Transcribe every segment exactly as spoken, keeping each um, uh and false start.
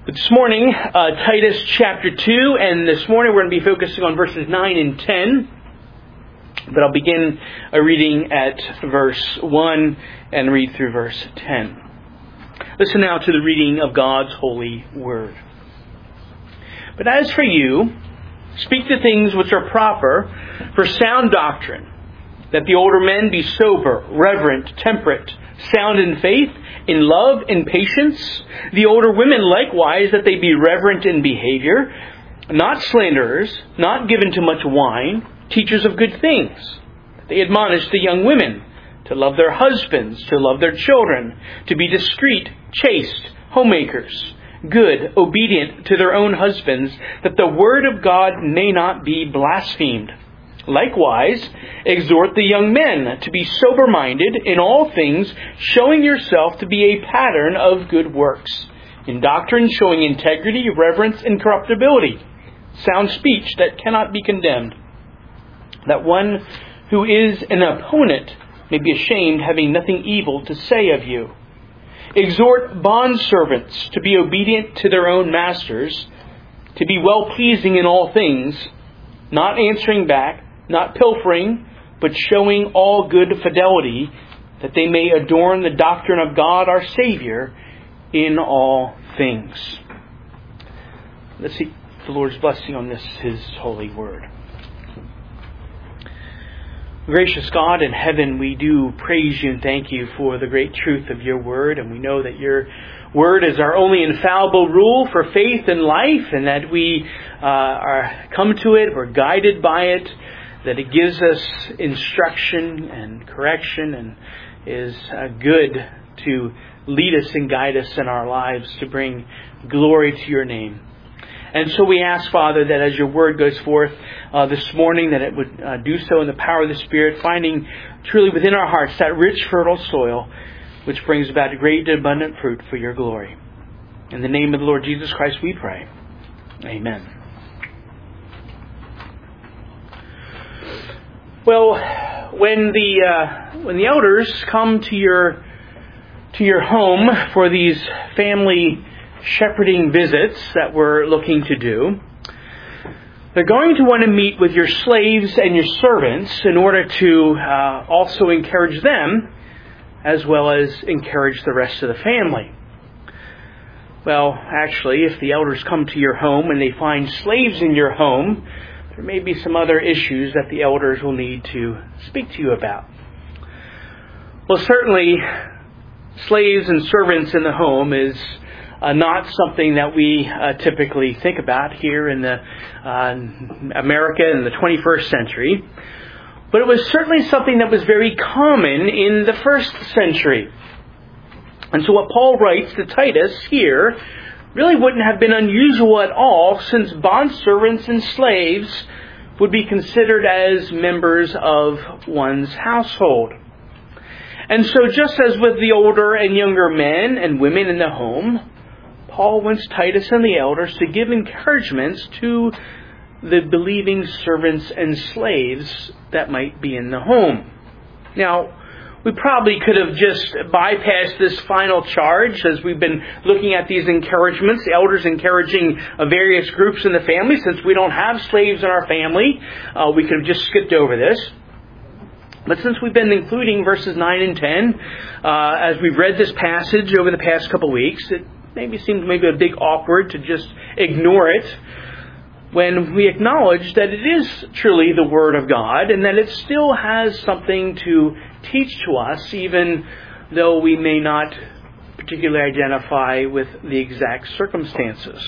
This morning, uh, Titus chapter two, and this morning we're going to be focusing on verses nine and ten. But I'll begin uh, reading at verse one and read through verse ten. Listen now to the reading of God's holy word. But as for you, speak the things which are proper for sound doctrine, that the older men be sober, reverent, temperate, sound in faith, in love, in patience. The older women likewise, that they be reverent in behavior, not slanderers, not given to much wine, teachers of good things. They admonish the young women to love their husbands, to love their children, to be discreet, chaste, homemakers, good, obedient to their own husbands, that the word of God may not be blasphemed. Likewise, exhort the young men to be sober-minded in all things, showing yourself to be a pattern of good works. In doctrine, showing integrity, reverence, incorruptibility, sound speech that cannot be condemned. That one who is an opponent may be ashamed, having nothing evil to say of you. Exhort bondservants to be obedient to their own masters, to be well-pleasing in all things, not answering back, not pilfering, but showing all good fidelity, that they may adorn the doctrine of God our Savior in all things. Let's seek the Lord's blessing on this, His holy word. Gracious God in heaven, we do praise you and thank you for the great truth of your word, and we know that your word is our only infallible rule for faith and life, and that we uh, are come to it, we're guided by it, that it gives us instruction and correction and is uh, good to lead us and guide us in our lives to bring glory to your name. And so we ask, Father, that as your word goes forth uh, this morning, that it would uh, do so in the power of the Spirit, finding truly within our hearts that rich, fertile soil which brings about great and abundant fruit for your glory. In the name of the Lord Jesus Christ we pray. Amen. Well, when the uh, when the elders come to your to your home for these family shepherding visits that we're looking to do, they're going to want to meet with your slaves and your servants in order to uh, also encourage them, as well as encourage the rest of the family. Well, actually, if the elders come to your home and they find slaves in your home, there may be some other issues that the elders will need to speak to you about. Well, certainly, slaves and servants in the home is uh, not something that we uh, typically think about here in the uh, America in the twenty-first century. But it was certainly something that was very common in the first century. And so what Paul writes to Titus here really wouldn't have been unusual at all, since bondservants and slaves would be considered as members of one's household. And so just as with the older and younger men and women in the home, Paul wants Titus and the elders to give encouragements to the believing servants and slaves that might be in the home. Now, we probably could have just bypassed this final charge as we've been looking at these encouragements, the elders encouraging uh, various groups in the family. Since we don't have slaves in our family, uh, we could have just skipped over this. But since we've been including verses nine and ten, uh, as we've read this passage over the past couple of weeks, it maybe seems maybe a bit awkward to just ignore it, when we acknowledge that it is truly the Word of God and that it still has something to teach to us, even though we may not particularly identify with the exact circumstances.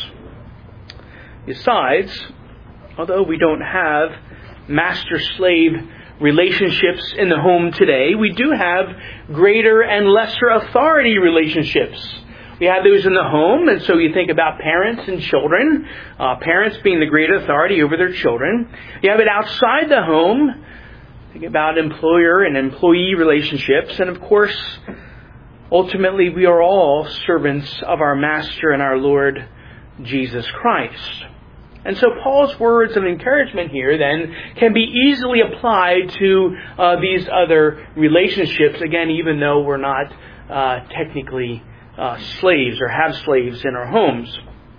Besides, although we don't have master-slave relationships in the home today, we do have greater and lesser authority relationships. We have those in the home, and so you think about parents and children, uh, parents being the great authority over their children. You have it outside the home. Think about employer and employee relationships. And of course, ultimately, we are all servants of our Master and our Lord Jesus Christ. And so Paul's words of encouragement here then can be easily applied to uh, these other relationships, again, even though we're not uh, technically uh, slaves or have slaves in our homes.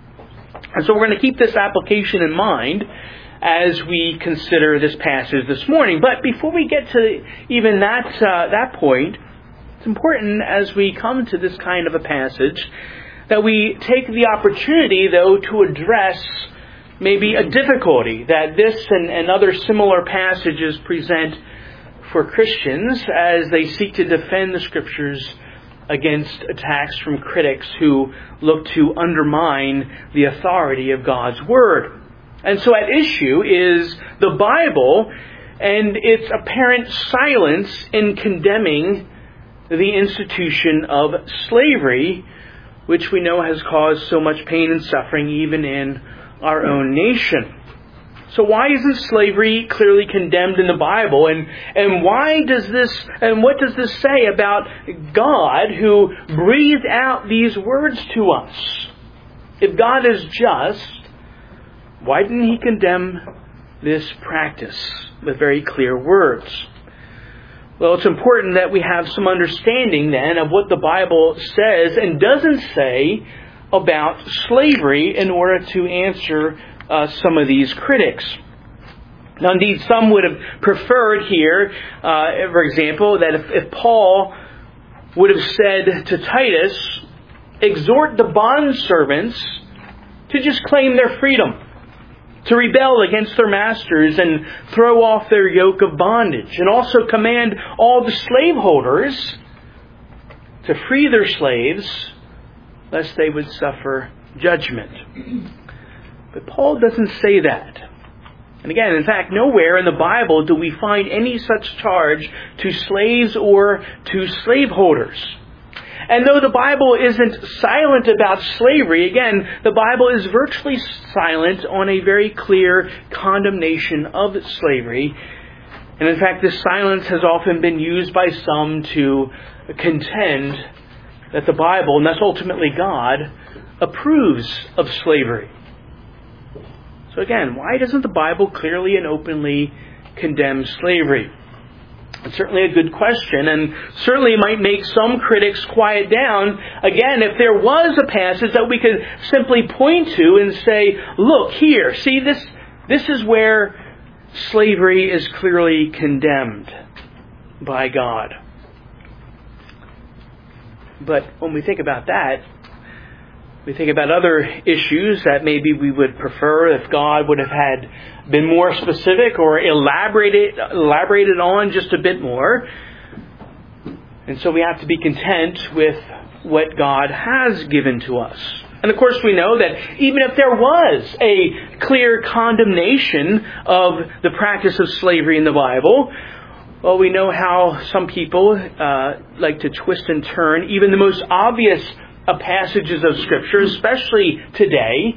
And so we're going to keep this application in mind as we consider this passage this morning. But before we get to even that uh, that point, it's important as we come to this kind of a passage that we take the opportunity, though, to address maybe a difficulty that this and, and other similar passages present for Christians as they seek to defend the Scriptures against attacks from critics who look to undermine the authority of God's Word. And so at issue is the Bible and its apparent silence in condemning the institution of slavery, which we know has caused so much pain and suffering even in our own nation. So why isn't slavery clearly condemned in the Bible? And, and why does this, and what does this say about God who breathed out these words to us? If God is just, why didn't He condemn this practice with very clear words? Well, it's important that we have some understanding then of what the Bible says and doesn't say about slavery in order to answer uh, some of these critics. Now, indeed, some would have preferred here, uh, for example, that if, if Paul would have said to Titus, exhort the bondservants to just claim their freedom, to rebel against their masters and throw off their yoke of bondage, and also command all the slaveholders to free their slaves, lest they would suffer judgment. But Paul doesn't say that. And again, in fact, nowhere in the Bible do we find any such charge to slaves or to slaveholders. And though the Bible isn't silent about slavery, again, the Bible is virtually silent on a very clear condemnation of slavery. And in fact, this silence has often been used by some to contend that the Bible, and thus ultimately God, approves of slavery. So again, why doesn't the Bible clearly and openly condemn slavery? It's certainly a good question, and certainly might make some critics quiet down. Again, if there was a passage that we could simply point to and say, look here, see this, this is where slavery is clearly condemned by God. But when we think about that, we think about other issues that maybe we would prefer if God would have had been more specific or elaborated elaborated on just a bit more. And so we have to be content with what God has given to us. And of course we know that even if there was a clear condemnation of the practice of slavery in the Bible, well, we know how some people uh, like to twist and turn even the most obvious of passages of Scripture, especially today.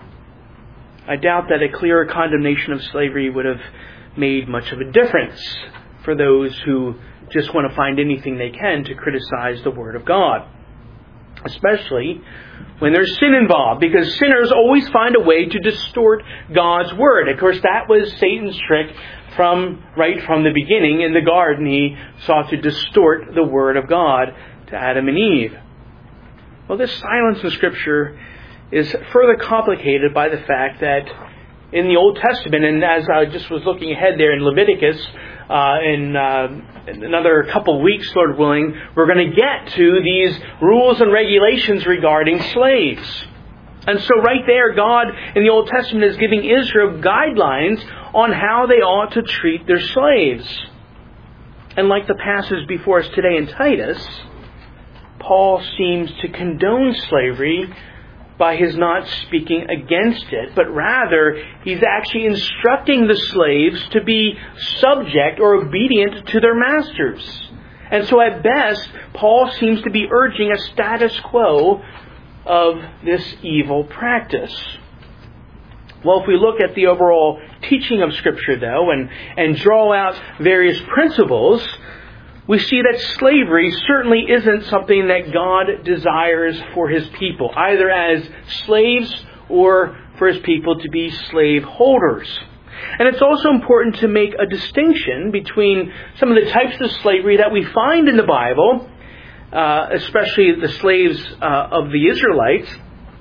I doubt that a clearer condemnation of slavery would have made much of a difference for those who just want to find anything they can to criticize the Word of God. Especially when there's sin involved, because sinners always find a way to distort God's Word. Of course, that was Satan's trick from right from the beginning in the garden. He sought to distort the Word of God to Adam and Eve. Well, this silence in Scripture is further complicated by the fact that in the Old Testament, and as I just was looking ahead there in Leviticus, uh, in, uh, in another couple of weeks, Lord willing, we're going to get to these rules and regulations regarding slaves. And so right there, God in the Old Testament is giving Israel guidelines on how they ought to treat their slaves. And like the passage before us today in Titus, Paul seems to condone slavery by his not speaking against it, but rather he's actually instructing the slaves to be subject or obedient to their masters. And so at best, Paul seems to be urging a status quo of this evil practice. Well, if we look at the overall teaching of Scripture, though, and, and draw out various principles, we see that slavery certainly isn't something that God desires for His people, either as slaves or for His people to be slave holders. And it's also important to make a distinction between some of the types of slavery that we find in the Bible, uh, especially the slaves uh, of the Israelites,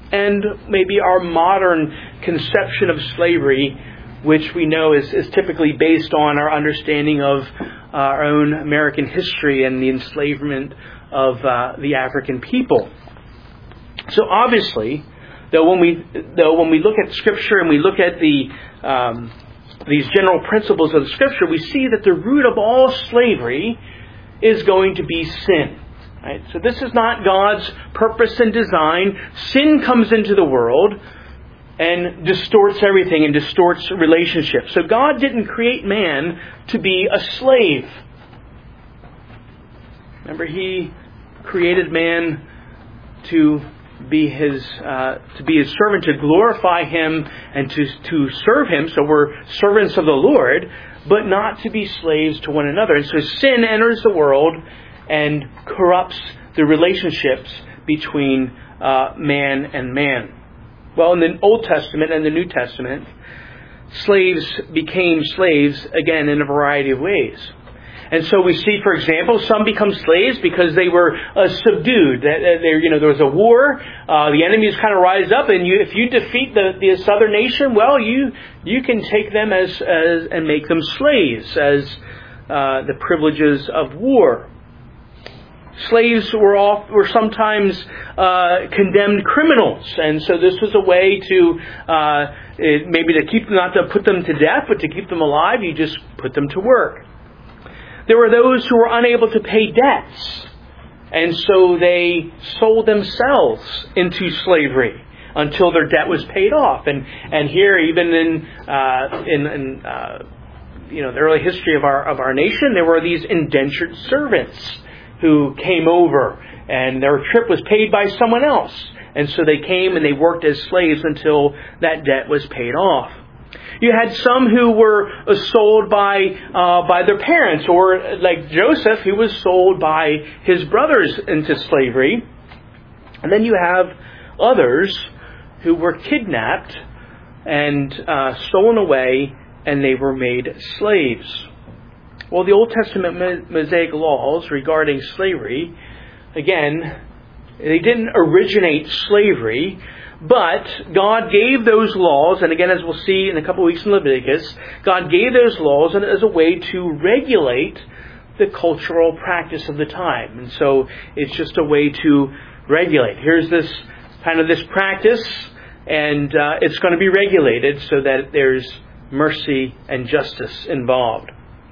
and maybe our modern conception of slavery, which we know is, is typically based on our understanding of uh, our own American history and the enslavement of uh, the African people. So obviously, though when we though when we look at Scripture and we look at the um, these general principles of the Scripture, we see that the root of all slavery is going to be sin. Right? So this is not God's purpose and design. Sin comes into the world and distorts everything and distorts relationships. So God didn't create man to be a slave. Remember, He created man to be his uh, to be his servant, to glorify Him and to to serve Him. So we're servants of the Lord, but not to be slaves to one another. And so sin enters the world and corrupts the relationships between uh, man and man. Well, in the Old Testament and the New Testament, slaves became slaves again in a variety of ways. And so we see, for example, some become slaves because they were uh, subdued. There, you know, there was a war. Uh, the enemies kind of rise up, and you, if you defeat the, the southern nation, well, you you can take them as, as and make them slaves as uh, the privileges of war. Slaves were off, were sometimes uh, condemned criminals, and so this was a way to uh, it, maybe to keep them, not to put them to death, but to keep them alive. You just put them to work. There were those who were unable to pay debts, and so they sold themselves into slavery until their debt was paid off. And and here, even in uh, in, in uh, you know the early history of our of our nation, there were these indentured servants who came over, and their trip was paid by someone else, and so they came and they worked as slaves until that debt was paid off. You had some who were sold by uh, by their parents, or like Joseph, who was sold by his brothers into slavery. And then you have others who were kidnapped and uh, stolen away, and they were made slaves. Well, the Old Testament Mosaic laws regarding slavery, again, they didn't originate slavery, but God gave those laws, and again, as we'll see in a couple of weeks in Leviticus, God gave those laws as a way to regulate the cultural practice of the time. And so it's just a way to regulate. Here's this kind of this practice, and uh, it's going to be regulated so that there's mercy and justice involved.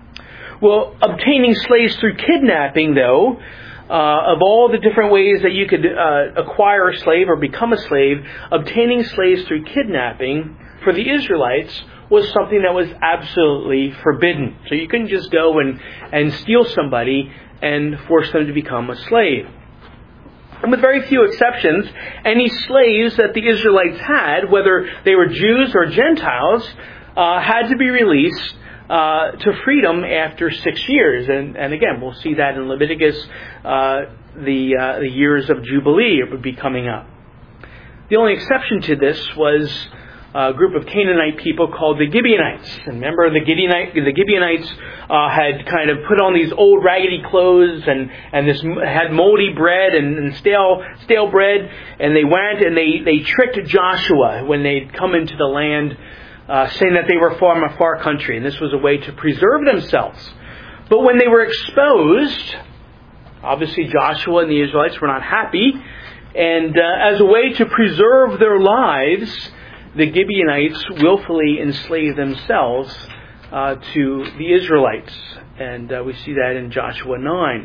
Well, obtaining slaves through kidnapping, though, Uh, of all the different ways that you could uh, acquire a slave or become a slave, obtaining slaves through kidnapping for the Israelites was something that was absolutely forbidden. So you couldn't just go and, and steal somebody and force them to become a slave. And with very few exceptions, any slaves that the Israelites had, whether they were Jews or Gentiles, uh, had to be released Uh, to freedom after six years, and and again we'll see that in Leviticus, uh, the uh, the years of Jubilee would be coming up. The only exception to this was a group of Canaanite people called the Gibeonites. And remember, the Gibeonite, the Gibeonites uh, had kind of put on these old raggedy clothes and and this had moldy bread and, and stale stale bread, and they went and they they tricked Joshua when they'd come into the land, Uh, saying that they were from a far country, and this was a way to preserve themselves. But when they were exposed, obviously Joshua and the Israelites were not happy, and uh, as a way to preserve their lives, the Gibeonites willfully enslaved themselves uh, to the Israelites, and uh, we see that in Joshua nine.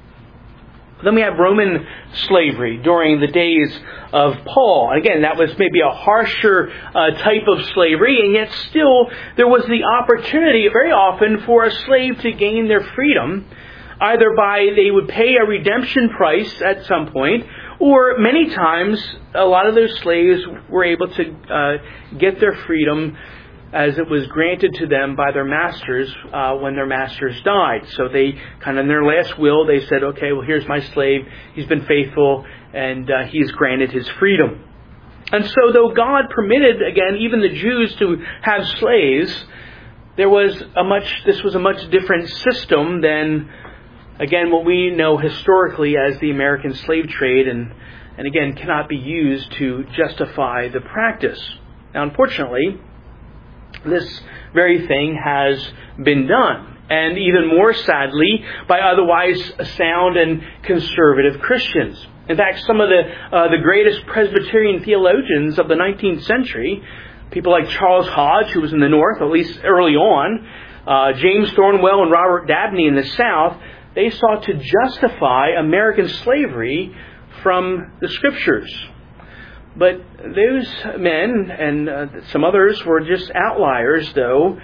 Then we have Roman slavery during the days of Paul. Again, that was maybe a harsher uh, type of slavery, and yet still there was the opportunity very often for a slave to gain their freedom, either by they would pay a redemption price at some point, or many times a lot of those slaves were able to uh, get their freedom as it was granted to them by their masters uh, when their masters died. So they kind of in their last will, they said, okay, well, here's my slave. He's been faithful, and uh, he's granted his freedom. And so though God permitted, again, even the Jews to have slaves, there was a much, this was a much different system than, again, what we know historically as the American slave trade and and again cannot be used to justify the practice. Now, unfortunately, this very thing has been done, and even more sadly, by otherwise sound and conservative Christians. In fact, some of the uh, the greatest Presbyterian theologians of the nineteenth century, people like Charles Hodge, who was in the North, at least early on, uh, James Thornwell and Robert Dabney in the South, they sought to justify American slavery from the Scriptures. But those men and uh, some others were just outliers, though.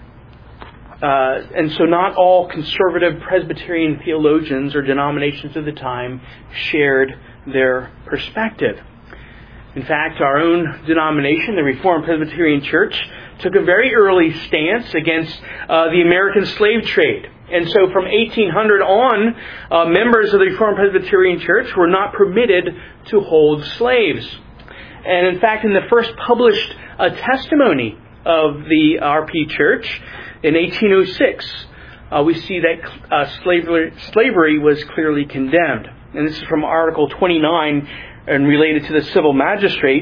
Uh, and so not all conservative Presbyterian theologians or denominations of the time shared their perspective. In fact, our own denomination, the Reformed Presbyterian Church, took a very early stance against uh, the American slave trade. And so from eighteen hundred on, uh, members of the Reformed Presbyterian Church were not permitted to hold slaves. And in fact, in the first published uh, testimony of the R P Church in eighteen oh six, uh, we see that uh, slavery, slavery was clearly condemned. And this is from Article twenty-nine and related to the civil magistrate.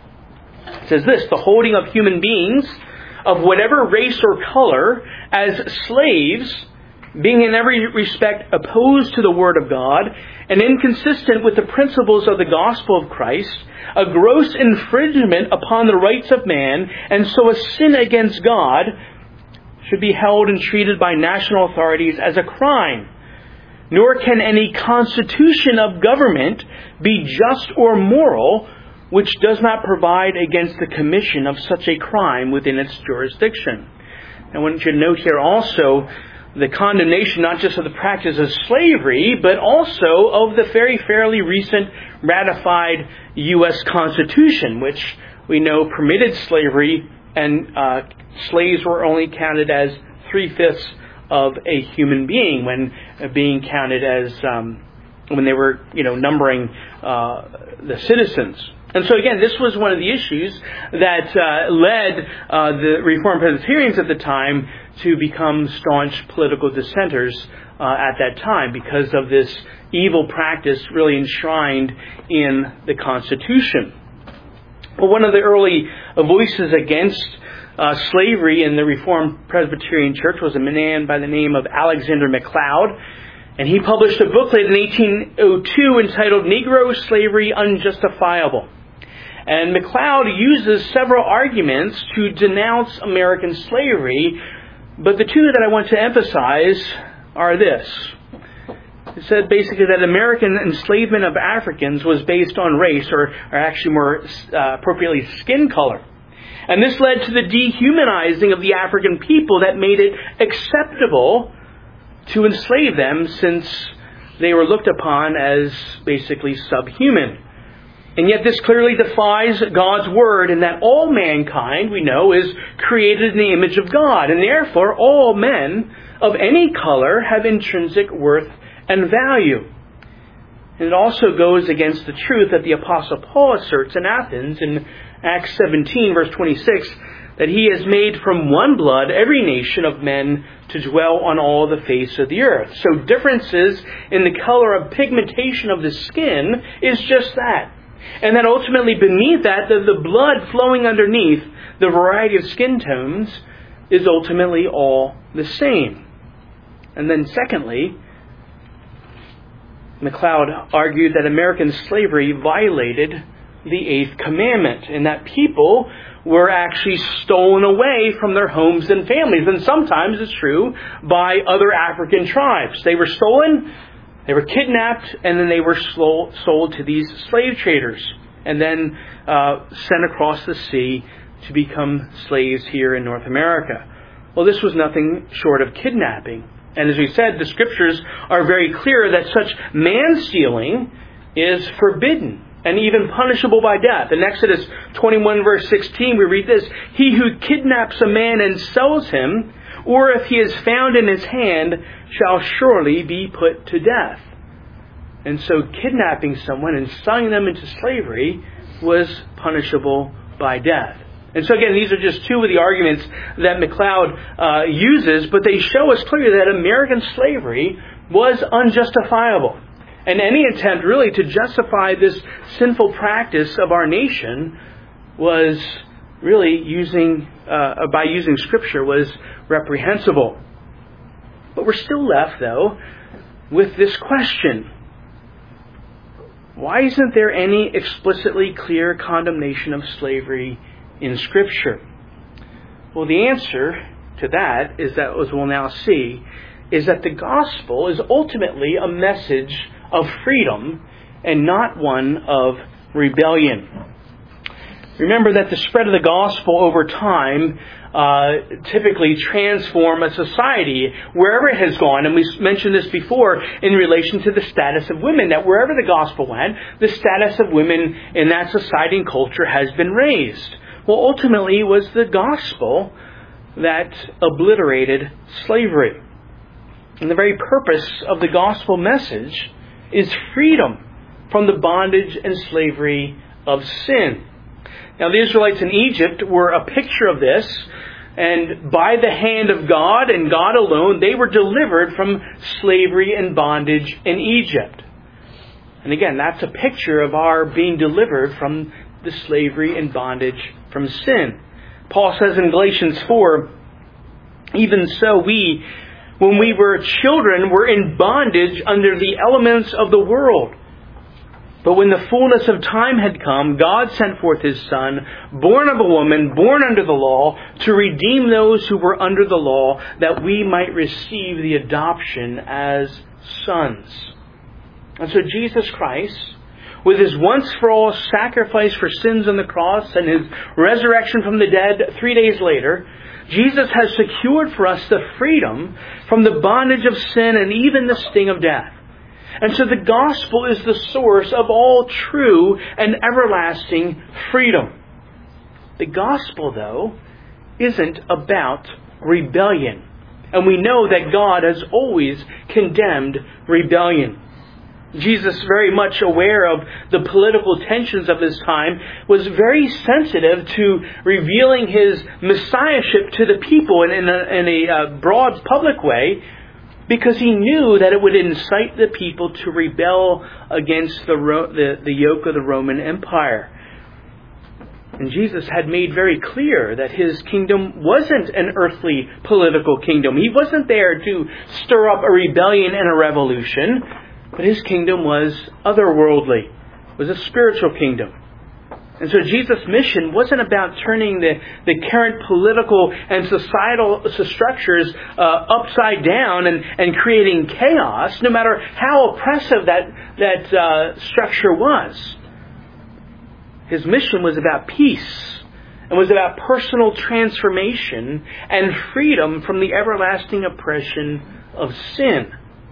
It says this: the holding of human beings of whatever race or color as slaves, being in every respect opposed to the Word of God and inconsistent with the principles of the gospel of Christ, a gross infringement upon the rights of man, and so a sin against God, should be held and treated by national authorities as a crime. Nor can any constitution of government be just or moral which does not provide against the commission of such a crime within its jurisdiction. I want you to note here also the condemnation not just of the practice of slavery, but also of the very fairly recent ratified U S Constitution, which we know permitted slavery, and uh, slaves were only counted as three-fifths of a human being when uh, being counted as um, when they were, you know, numbering uh, the citizens. And so again, this was one of the issues that uh, led uh, the Reformed Presbyterians at the time to become staunch political dissenters uh, at that time, because of this evil practice really enshrined in the Constitution. Well, one of the early voices against uh, slavery in the Reformed Presbyterian Church was a man by the name of Alexander McLeod. And he published a booklet in eighteen oh two entitled Negro Slavery Unjustifiable. And McLeod uses several arguments to denounce American slavery, but the two that I want to emphasize are this. It said basically that American enslavement of Africans was based on race, or, or actually more uh, appropriately skin color. And this led to the dehumanizing of the African people that made it acceptable to enslave them, since they were looked upon as basically subhuman. And yet this clearly defies God's Word, in that all mankind, we know, is created in the image of God. And therefore, all men of any color have intrinsic worth and value. And it also goes against the truth that the Apostle Paul asserts in Athens in Acts seventeen, verse twenty-six, that he has made from one blood every nation of men to dwell on all the face of the earth. So differences in the color of pigmentation of the skin is just that. And that ultimately beneath that, the, the blood flowing underneath the variety of skin tones is ultimately all the same. And then secondly, McLeod argued that American slavery violated the Eighth Commandment, and that people were actually stolen away from their homes and families. And sometimes it's true by other African tribes. They were stolen, they were kidnapped, and then they were sold to these slave traders, and then uh, sent across the sea to become slaves here in North America. Well, this was nothing short of kidnapping. And as we said, the Scriptures are very clear that such man-stealing is forbidden and even punishable by death. In Exodus twenty-one, verse sixteen, we read this: "He who kidnaps a man and sells him, or if he is found in his hand, shall surely be put to death." And so kidnapping someone and selling them into slavery was punishable by death. And so again, these are just two of the arguments that McLeod uh, uses, but they show us clearly that American slavery was unjustifiable. And any attempt really to justify this sinful practice of our nation was really using, uh, by using Scripture, was reprehensible. But we're still left, though, with this question. Why isn't there any explicitly clear condemnation of slavery in Scripture? Well, the answer to that is that, as we'll now see, is that the gospel is ultimately a message of freedom and not one of rebellion. Remember that the spread of the gospel over time uh, typically transform a society wherever it has gone. And we mentioned this before in relation to the status of women, that wherever the gospel went, the status of women in that society and culture has been raised. Well, ultimately, it was the gospel that obliterated slavery. And the very purpose of the gospel message is freedom from the bondage and slavery of sin. Now, the Israelites in Egypt were a picture of this, and by the hand of God and God alone, they were delivered from slavery and bondage in Egypt. And again, that's a picture of our being delivered from the slavery and bondage from sin. Paul says in Galatians four, even so we, when we were children, were in bondage under the elements of the world. But when the fullness of time had come, God sent forth His Son, born of a woman, born under the law, to redeem those who were under the law, that we might receive the adoption as sons. And so Jesus Christ, with His once-for-all sacrifice for sins on the cross and His resurrection from the dead three days later, Jesus has secured for us the freedom from the bondage of sin and even the sting of death. And so the gospel is the source of all true and everlasting freedom. The gospel, though, isn't about rebellion. And we know that God has always condemned rebellion. Jesus, very much aware of the political tensions of His time, was very sensitive to revealing His messiahship to the people in, in a, in a uh, broad public way, because He knew that it would incite the people to rebel against the, the, the yoke of the Roman Empire. And Jesus had made very clear that His kingdom wasn't an earthly political kingdom. He wasn't there to stir up a rebellion and a revolution, but His kingdom was otherworldly, was a spiritual kingdom. And so Jesus' mission wasn't about turning the, the current political and societal structures uh, upside down and, and creating chaos, no matter how oppressive that, that uh, structure was. His mission was about peace and was about personal transformation and freedom from the everlasting oppression of sin.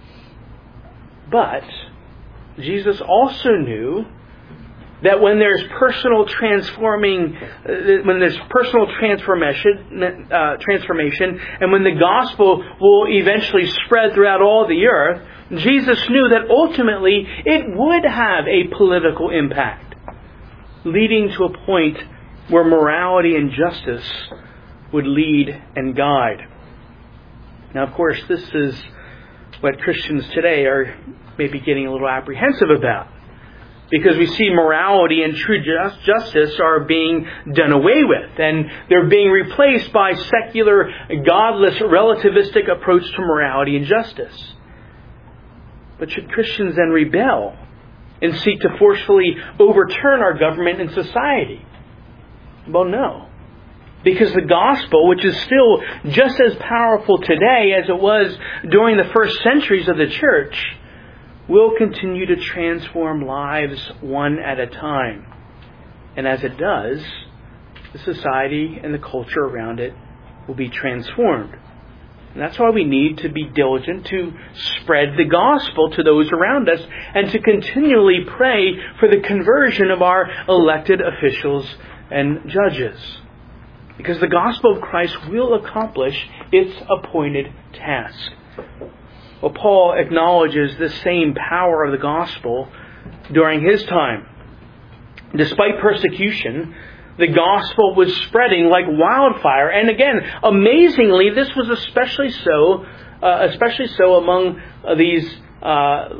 But Jesus also knew that when there's personal transforming, uh, when there's personal transformation, uh, transformation, and when the gospel will eventually spread throughout all the earth, Jesus knew that ultimately it would have a political impact, leading to a point where morality and justice would lead and guide. Now, of course, this is what Christians today are maybe getting a little apprehensive about, because we see morality and true just, justice are being done away with, and they're being replaced by secular, godless, relativistic approach to morality and justice. But should Christians then rebel and seek to forcefully overturn our government and society? Well, no. Because the gospel, which is still just as powerful today as it was during the first centuries of the church, will continue to transform lives one at a time. And as it does, the society and the culture around it will be transformed. And that's why we need to be diligent to spread the gospel to those around us and to continually pray for the conversion of our elected officials and judges. Because the gospel of Christ will accomplish its appointed task. Well, Paul acknowledges the same power of the gospel during his time. Despite persecution, the gospel was spreading like wildfire. And again, amazingly, this was especially so, uh, especially so among uh, these uh,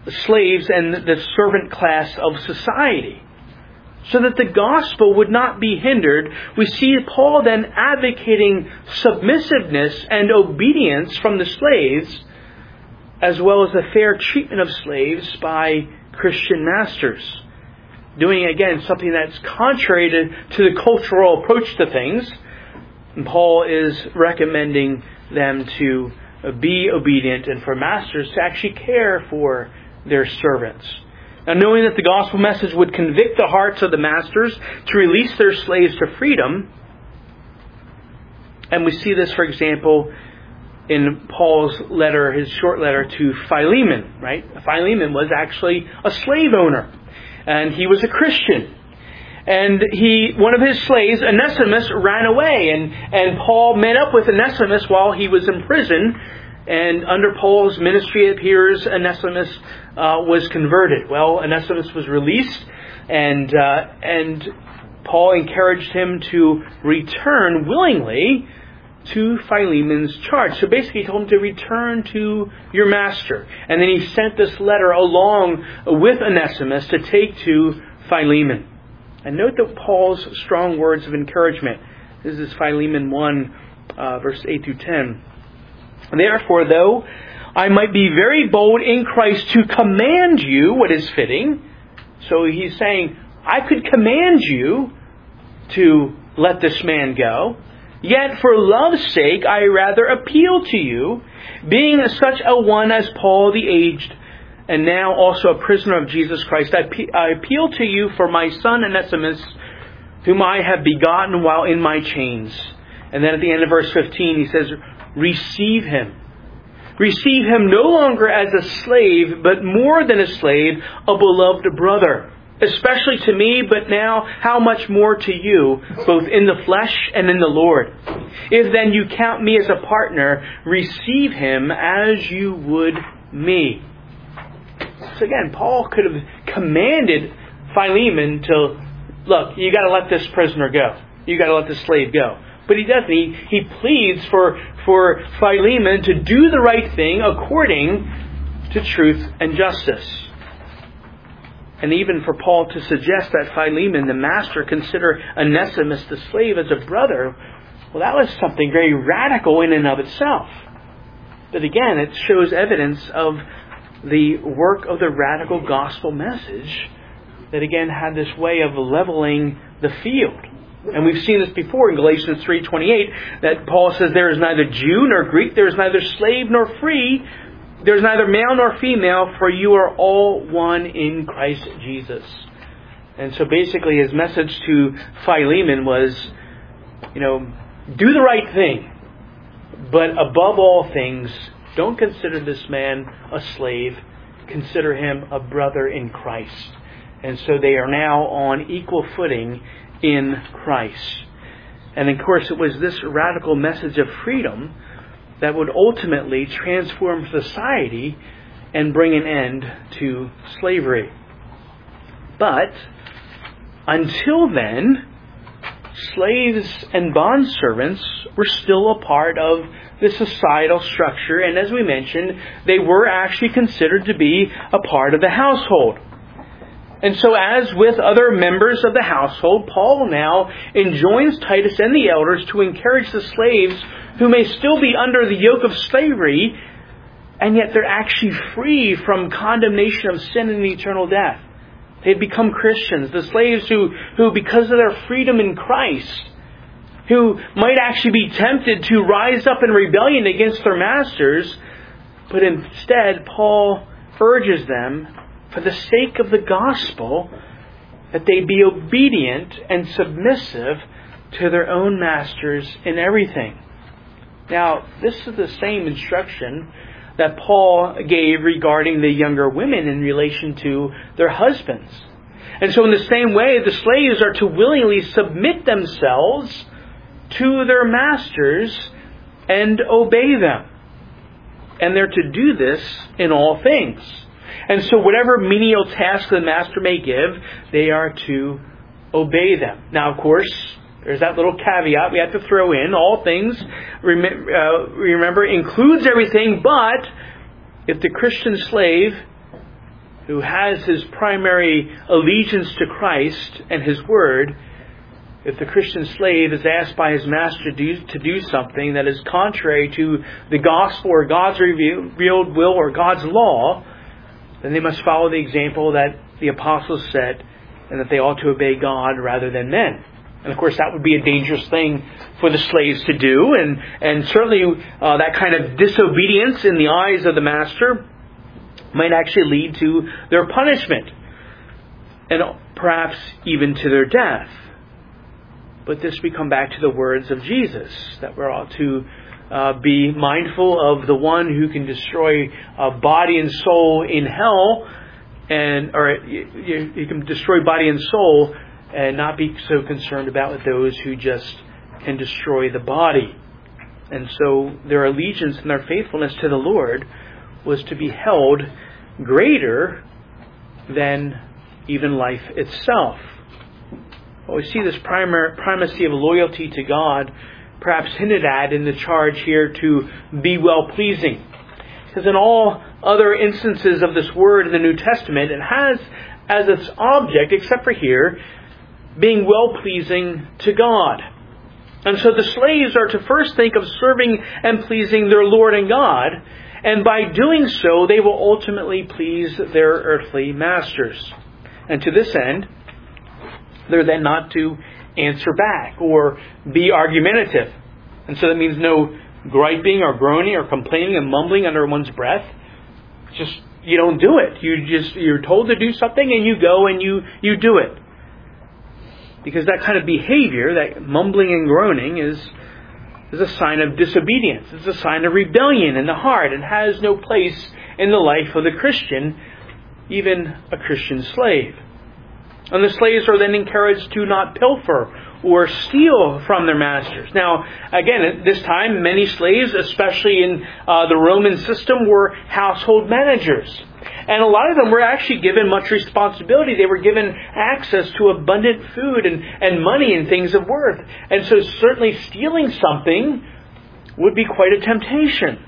slaves and the servant class of society. So that the gospel would not be hindered, we see Paul then advocating submissiveness and obedience from the slaves, as well as the fair treatment of slaves by Christian masters. Doing, again, something that's contrary to, to the cultural approach to things. And Paul is recommending them to be obedient and for masters to actually care for their servants. Now, knowing that the gospel message would convict the hearts of the masters to release their slaves to freedom, and we see this, for example, in Paul's letter, his short letter to Philemon, right? Philemon was actually a slave owner, and he was a Christian. And he, one of his slaves, Onesimus, ran away, and, and Paul met up with Onesimus while he was in prison. And under Paul's ministry, it appears Onesimus uh, was converted. Well, Onesimus was released, and uh, and Paul encouraged him to return willingly to Philemon's charge. So basically, he told him to return to your master. And then he sent this letter along with Onesimus to take to Philemon. And note that Paul's strong words of encouragement. This is Philemon one, uh, verse eight through ten. Therefore, though I might be very bold in Christ to command you what is fitting. So he's saying, I could command you to let this man go. Yet for love's sake, I rather appeal to you, being such a one as Paul the aged, and now also a prisoner of Jesus Christ. I, pe- I appeal to you for my son Onesimus, whom I have begotten while in my chains. And then at the end of verse fifteen, he says, receive him. Receive him no longer as a slave, but more than a slave, a beloved brother. Especially to me, but now how much more to you, both in the flesh and in the Lord. If then you count me as a partner, receive him as you would me. So again, Paul could have commanded Philemon to, look, you got to let this prisoner go. You got to let this slave go. But he doesn't. He, he pleads for, for Philemon to do the right thing according to truth and justice. And even for Paul to suggest that Philemon, the master, consider Onesimus, the slave, as a brother, well, that was something very radical in and of itself. But again, it shows evidence of the work of the radical gospel message that again had this way of leveling the field. And we've seen this before in Galatians three twenty-eight, that Paul says there is neither Jew nor Greek, there is neither slave nor free, there is neither male nor female, for you are all one in Christ Jesus. And so basically his message to Philemon was, you know, do the right thing, but above all things, don't consider this man a slave, consider him a brother in Christ. And so they are now on equal footing in Christ. And of course it was this radical message of freedom that would ultimately transform society and bring an end to slavery. But until then, slaves and bondservants were still a part of the societal structure, and as we mentioned, they were actually considered to be a part of the household. And so as with other members of the household, Paul now enjoins Titus and the elders to encourage the slaves who may still be under the yoke of slavery, and yet they're actually free from condemnation of sin and eternal death. They've become Christians. The slaves who, who, because of their freedom in Christ, who might actually be tempted to rise up in rebellion against their masters, but instead Paul urges them, for the sake of the gospel, that they be obedient and submissive to their own masters in everything. Now, this is the same instruction that Paul gave regarding the younger women in relation to their husbands. And so in the same way, the slaves are to willingly submit themselves to their masters and obey them. And they're to do this in all things. And so whatever menial task the master may give, they are to obey them. Now, of course, there's that little caveat we have to throw in. All things, remember, includes everything, but if the Christian slave who has his primary allegiance to Christ and His Word, if the Christian slave is asked by his master to do, to do something that is contrary to the gospel or God's revealed will or God's law, then they must follow the example that the apostles set, and that they ought to obey God rather than men. And of course that would be a dangerous thing for the slaves to do, and, and certainly uh, that kind of disobedience in the eyes of the master might actually lead to their punishment, and perhaps even to their death. But this we come back to the words of Jesus, that we're ought to uh, be mindful of the one who can destroy uh, body and soul in hell, and or you, you can destroy body and soul, and not be so concerned about those who just can destroy the body. And so their allegiance and their faithfulness to the Lord was to be held greater than even life itself. Well, we see this primary, primacy of loyalty to God perhaps hinted at in the charge here to be well-pleasing. Because in all other instances of this word in the New Testament, it has as its object, except for here, being well-pleasing to God. And so the slaves are to first think of serving and pleasing their Lord and God, and by doing so, they will ultimately please their earthly masters. And to this end, they're then not to answer back or be argumentative. And so that means no griping or groaning or complaining and mumbling under one's breath. Just, you don't do it. You just, you're told to do something and you go and you, you do it. Because that kind of behavior, that mumbling and groaning, is, is a sign of disobedience. It's a sign of rebellion in the heart and has no place in the life of the Christian, even a Christian slave. And the slaves are then encouraged to not pilfer or steal from their masters. Now, again, at this time, many slaves, especially in uh, the Roman system, were household managers. And a lot of them were actually given much responsibility. They were given access to abundant food and, and money and things of worth. And so certainly stealing something would be quite a temptation.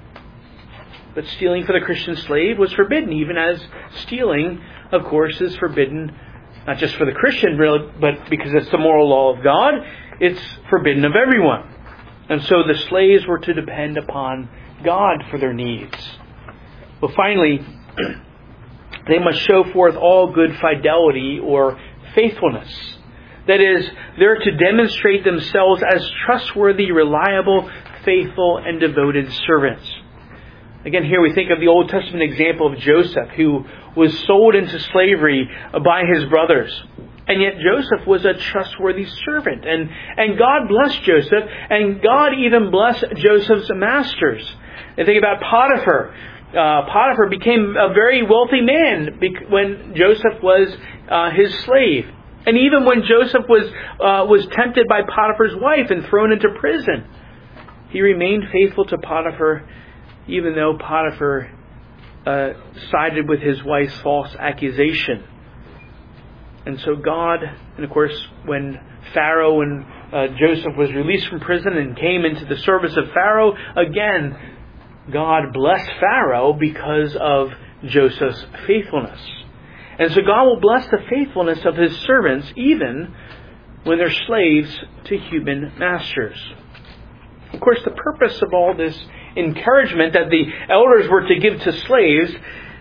But stealing for the Christian slave was forbidden, even as stealing, of course, is forbidden not just for the Christian, really, but because it's the moral law of God, it's forbidden of everyone. And so the slaves were to depend upon God for their needs. Well, finally, they must show forth all good fidelity or faithfulness. That is, they're to demonstrate themselves as trustworthy, reliable, faithful, and devoted servants. Again, here we think of the Old Testament example of Joseph, who was sold into slavery by his brothers. And yet Joseph was a trustworthy servant. And, and God blessed Joseph, and God even blessed Joseph's masters. And think about Potiphar. Uh, Potiphar became a very wealthy man when Joseph was uh, his slave. And even when Joseph was uh, was tempted by Potiphar's wife and thrown into prison, he remained faithful to Potiphar, even though Potiphar uh, sided with his wife's false accusation. And so God, and of course when Pharaoh and uh, Joseph was released from prison and came into the service of Pharaoh, again, God blessed Pharaoh because of Joseph's faithfulness. And so God will bless the faithfulness of His servants even when they're slaves to human masters. Of course, the purpose of all this encouragement that the elders were to give to slaves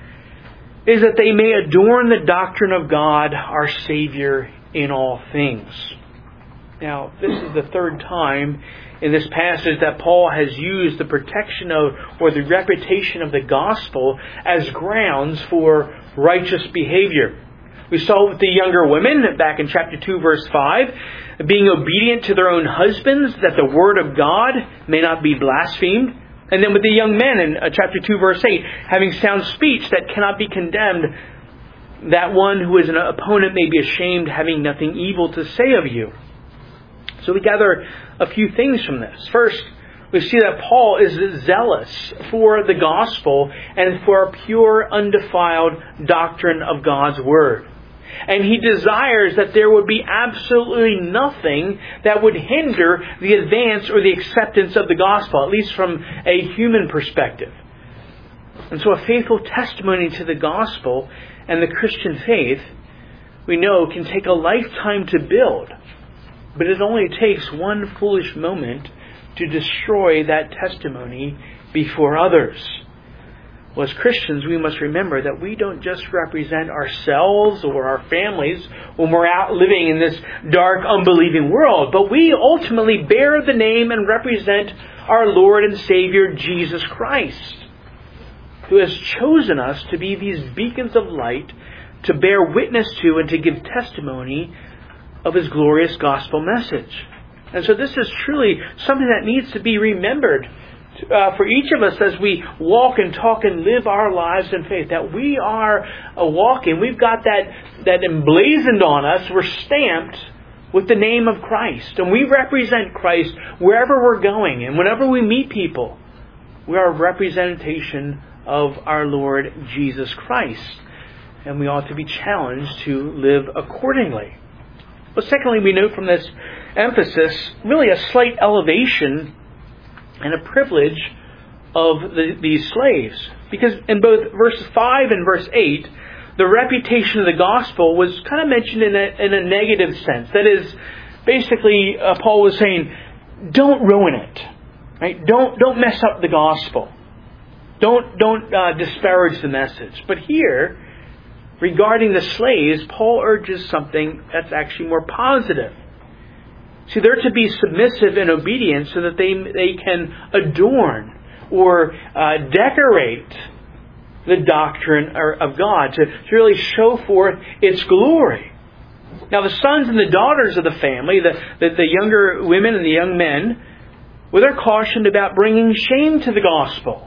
is that they may adorn the doctrine of God, our Savior, in all things. Now, this is the third time in this passage that Paul has used the protection of, or the reputation of the gospel as grounds for righteous behavior. We saw with the younger women back in chapter two, verse five, being obedient to their own husbands, that the word of God may not be blasphemed. And then with the young men in chapter two, verse eight, having sound speech that cannot be condemned, that one who is an opponent may be ashamed, having nothing evil to say of you. So we gather a few things from this. First, we see that Paul is zealous for the gospel and for a pure, undefiled doctrine of God's word. And he desires that there would be absolutely nothing that would hinder the advance or the acceptance of the gospel, at least from a human perspective. And so a faithful testimony to the gospel and the Christian faith, we know, can take a lifetime to build. But it only takes one foolish moment to destroy that testimony before others. Well, as Christians, we must remember that we don't just represent ourselves or our families when we're out living in this dark, unbelieving world, but we ultimately bear the name and represent our Lord and Savior, Jesus Christ, who has chosen us to be these beacons of light, to bear witness to and to give testimony of His glorious gospel message. And so this is truly something that needs to be remembered Uh, for each of us as we walk and talk and live our lives in faith, that we are a walking, we've got that, that emblazoned on us, we're stamped with the name of Christ. And we represent Christ wherever we're going. And whenever we meet people, we are a representation of our Lord Jesus Christ. And we ought to be challenged to live accordingly. But secondly, we note from this emphasis really a slight elevation and a privilege of the, these slaves. Because in both verse five and verse eight, the reputation of the gospel was kind of mentioned in a, in a negative sense. That is, basically, uh, Paul was saying, don't ruin it. Right? Don't don't mess up the gospel. Don't, don't uh, disparage the message. But here, regarding the slaves, Paul urges something that's actually more positive. See, they're to be submissive and obedient so that they they can adorn or uh, decorate the doctrine of God, to, to really show forth its glory. Now, the sons and the daughters of the family, the, the, the younger women and the young men, well, they're cautioned about bringing shame to the gospel.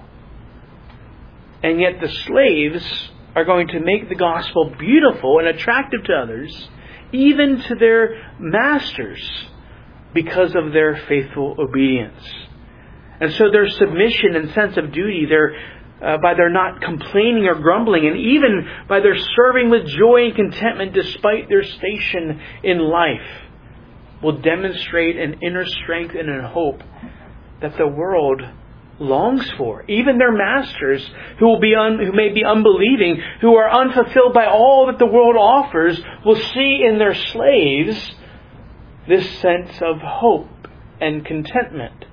And yet the slaves are going to make the gospel beautiful and attractive to others, even to their masters, because of their faithful obedience. And so their submission and sense of duty, their, uh, by their not complaining or grumbling, and even by their serving with joy and contentment despite their station in life, will demonstrate an inner strength and a hope that the world longs for. Even their masters, who will be un, who may be unbelieving, who are unfulfilled by all that the world offers, will see in their slaves this sense of hope and contentment.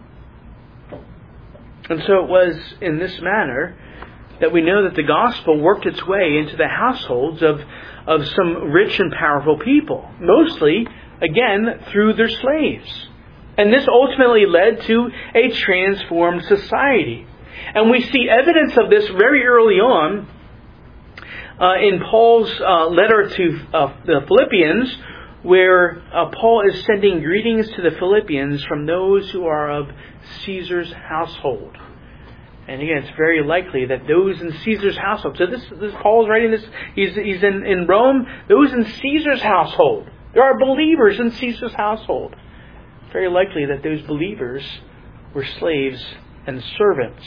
And so it was in this manner that we know that the gospel worked its way into the households of, of some rich and powerful people. Mostly, again, through their slaves. And this ultimately led to a transformed society. And we see evidence of this very early on uh, in Paul's uh, letter to uh, the Philippians, where uh, Paul is sending greetings to the Philippians from those who are of Caesar's household. And again, it's very likely that those in Caesar's household, so this, this Paul is writing this, he's, he's in, in Rome, those in Caesar's household. There are believers in Caesar's household. It's very likely that those believers were slaves and servants.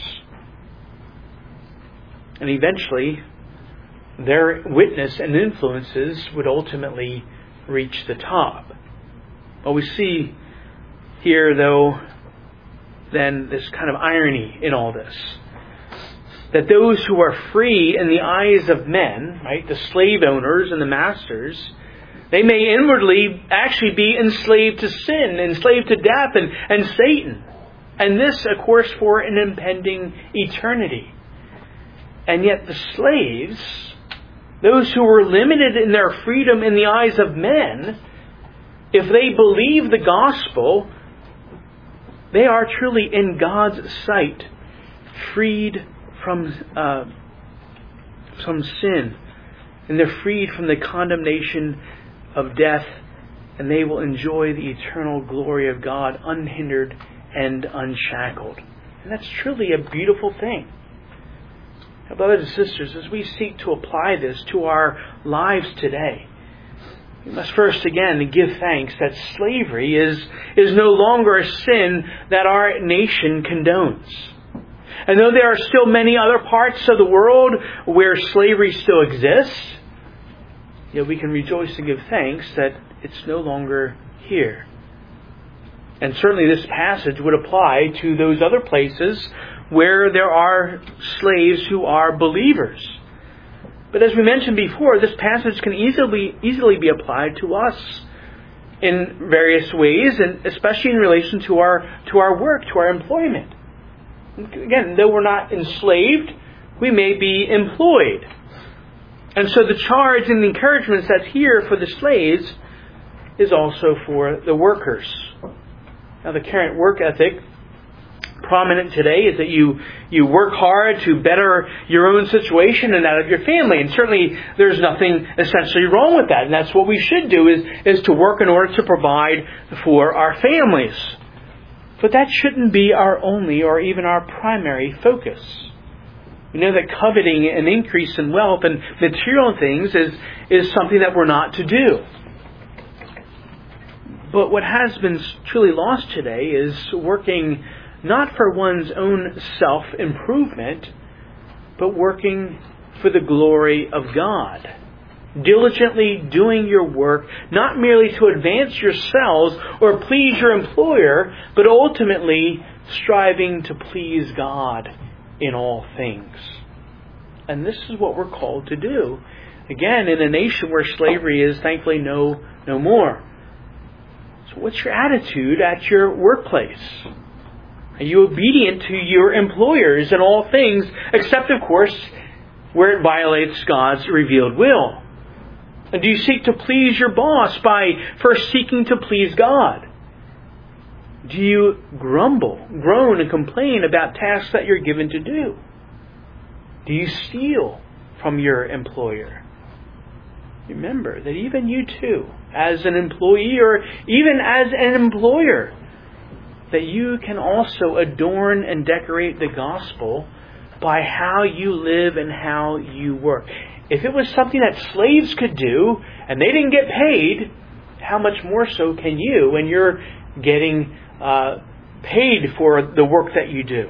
And eventually, their witness and influences would ultimately reach the top. Well, we see here, though, then this kind of irony in all this. That those who are free in the eyes of men, right, the slave owners and the masters, they may inwardly actually be enslaved to sin, enslaved to death and, and Satan. And this, of course, for an impending eternity. And yet the slaves, those who were limited in their freedom in the eyes of men, if they believe the gospel, they are truly in God's sight freed from uh, from sin, and they're freed from the condemnation of death, and they will enjoy the eternal glory of God unhindered and unshackled. And that's truly a beautiful thing. Now, brothers and sisters, as we seek to apply this to our lives today, we must first again give thanks that slavery is, is no longer a sin that our nation condones. And though there are still many other parts of the world where slavery still exists, yet we can rejoice and give thanks that it's no longer here. And certainly this passage would apply to those other places where there are slaves who are believers. But as we mentioned before, this passage can easily easily be applied to us in various ways, and especially in relation to our to our work, to our employment. Again, though we're not enslaved, we may be employed. And so the charge and the encouragement that's here for the slaves is also for the workers. Now, the current work ethic prominent today is that you you work hard to better your own situation and that of your family. And certainly there's nothing essentially wrong with that. And that's what we should do, is, is to work in order to provide for our families. But that shouldn't be our only or even our primary focus. We know that coveting an increase in wealth and material things is, is something that we're not to do. But what has been truly lost today is working not for one's own self-improvement, but working for the glory of God. Diligently doing your work, not merely to advance yourselves or please your employer, but ultimately striving to please God in all things. And this is what we're called to do. Again, in a nation where slavery is thankfully no, no more. So what's your attitude at your workplace? Are you obedient to your employers in all things, except, of course, where it violates God's revealed will? And do you seek to please your boss by first seeking to please God? Do you grumble, groan, and complain about tasks that you're given to do? Do you steal from your employer? Remember that even you too, as an employee or even as an employer, that you can also adorn and decorate the gospel by how you live and how you work. If it was something that slaves could do and they didn't get paid, how much more so can you when you're getting uh, paid for the work that you do?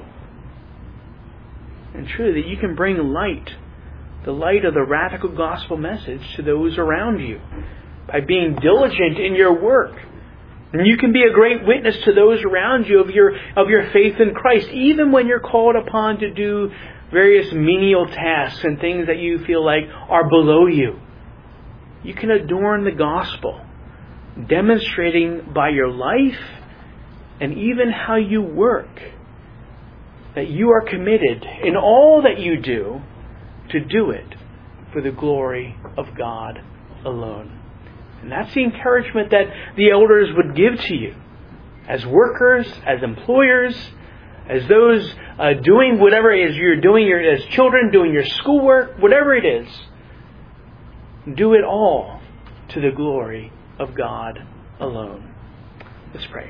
And truly, that you can bring light, the light of the radical gospel message, to those around you by being diligent in your work. And you can be a great witness to those around you of your of your faith in Christ, even when you're called upon to do various menial tasks and things that you feel like are below you. You can adorn the gospel, demonstrating by your life and even how you work that you are committed in all that you do to do it for the glory of God alone. And that's the encouragement that the elders would give to you as workers, as employers, as those uh, doing whatever it is you're doing, your, as children doing your schoolwork, whatever it is. Do it all to the glory of God alone. Let's pray.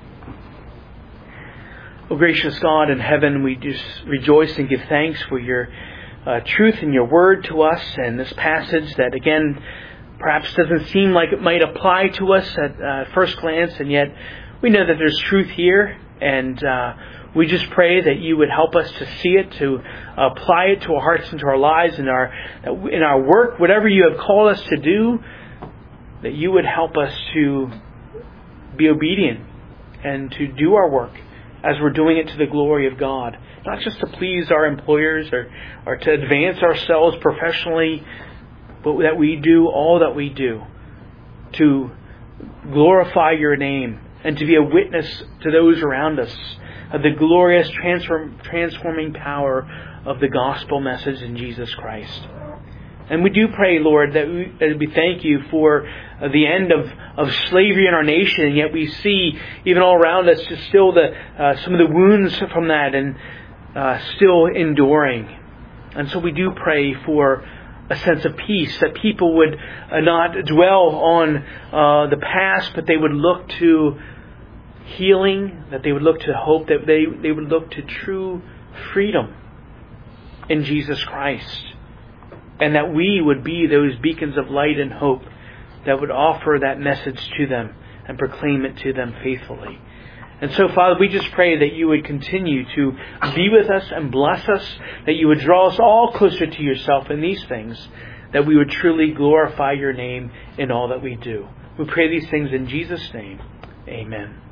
Oh, gracious God in heaven, we just rejoice and give thanks for your uh, truth and your word to us, and this passage that, again, perhaps doesn't seem like it might apply to us at uh, first glance, and yet we know that there's truth here, and uh, we just pray that you would help us to see it, to apply it to our hearts and to our lives, in our in our work, whatever you have called us to do, that you would help us to be obedient and to do our work as we're doing it to the glory of God, not just to please our employers or, or to advance ourselves professionally, but that we do all that we do to glorify your name and to be a witness to those around us of the glorious transform, transforming power of the gospel message in Jesus Christ. And we do pray, Lord, that we, that we thank you for the end of, of slavery in our nation, and yet we see even all around us just still the uh, some of the wounds from that and uh, still enduring. And so we do pray for a sense of peace, that people would uh, not dwell on uh, the past, but they would look to healing, that they would look to hope, that they, they would look to true freedom in Jesus Christ. And that we would be those beacons of light and hope that would offer that message to them and proclaim it to them faithfully. And so, Father, we just pray that you would continue to be with us and bless us, that you would draw us all closer to yourself in these things, that we would truly glorify your name in all that we do. We pray these things in Jesus' name. Amen.